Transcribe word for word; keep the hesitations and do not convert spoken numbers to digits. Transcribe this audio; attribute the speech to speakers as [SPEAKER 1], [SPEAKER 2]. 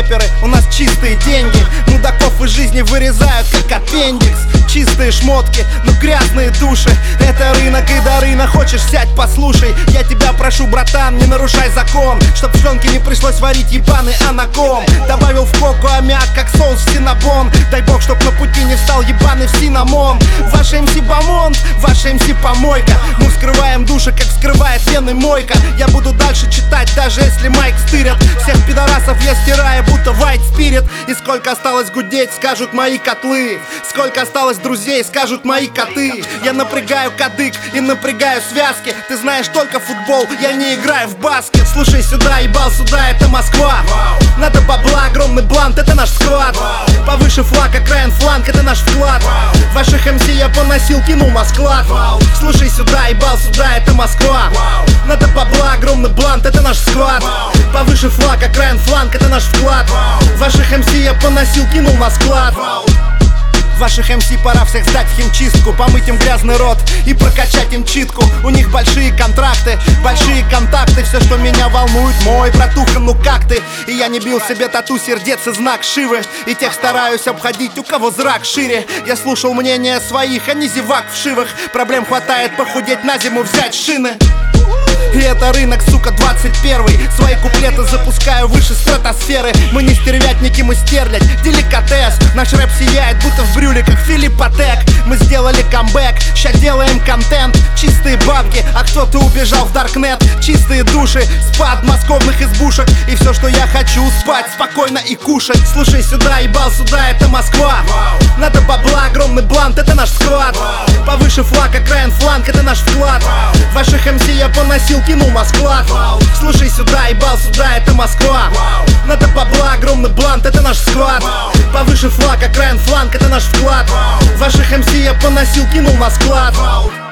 [SPEAKER 1] рэперы, у нас чистые деньги. Мудаков из жизни вырезают как аппендикс. Чистые шмотки, но грязные души. Это рынок и до рынка. Хочешь, сядь, послушай. Я тебя прошу, братан, не нарушай закон, чтоб в пленке не пришлось варить ебаный анаком. Добавил в коку аммиак, как соус в синабон. Дай бог, чтоб на пути не встал ебаный в синамон. Ваш эм си бомонд, ваш эм си помойка. Мы вскрываем души, как вскрывает вены мойка. Я буду дальше читать, даже если майк стырят. Всех пидорасов я стираю, будто white spirit. И сколько осталось гудеть, скажут мои котлы. Сколько осталось друзей, скажут мои коты. Я напрягаю кадык и напрягаю связки. Ты знаешь только футбол, я не играю в баскет. Слушай сюда, ебал сюда, это Москва. Надо бабла, огромный блант, это наш склад. Повыше флаг, окраин фланг, это наш вклад. Ваших эм си я поносил, кинул Москва. Слушай сюда, ебал сюда, это Москва. Надо бабла, огромный блант, это наш склад. Повыше флаг, окраин фланг, это наш вклад. Ваших эм си я поносил, кинул на склад. Ваших эм си пора всех сдать в химчистку, помыть им грязный рот и прокачать им читку. У них большие контракты, большие контакты. Все, что меня волнует, мой братуха, ну как ты? И я не бил себе тату сердец и знак Шивы. И тех стараюсь обходить, у кого зрак шире. Я слушал мнение своих, а не зевак в шивах. Проблем хватает похудеть, на зиму взять шины. И это рынок, сука, двадцать первый. Свои куплеты запускаю выше стратосферы. Мы не стервятники, мы стерлядь, деликатес. Наш рэп сияет, будто в брюликах Филипп Патек. Мы сделали камбэк, ща делаем контент. Чистые бабки, а кто-то убежал в даркнет. Чистые души, спад московных избушек. И все, что я хочу, спать спокойно и кушать. Слушай сюда, ебал сюда, это Москва. Надо бабла, огромный блант, это наш склад. Повыше флаг, окраин фланг, это наш вклад. Ваших эм си я поносил, кинул Москва. Слушай сюда, ебал сюда, это Москва. Надо бабла, огромный блант, это наш склад. Повыше флаг, окраин фланг, это наш вклад. Ваших эм си я поносил, кинул на склад.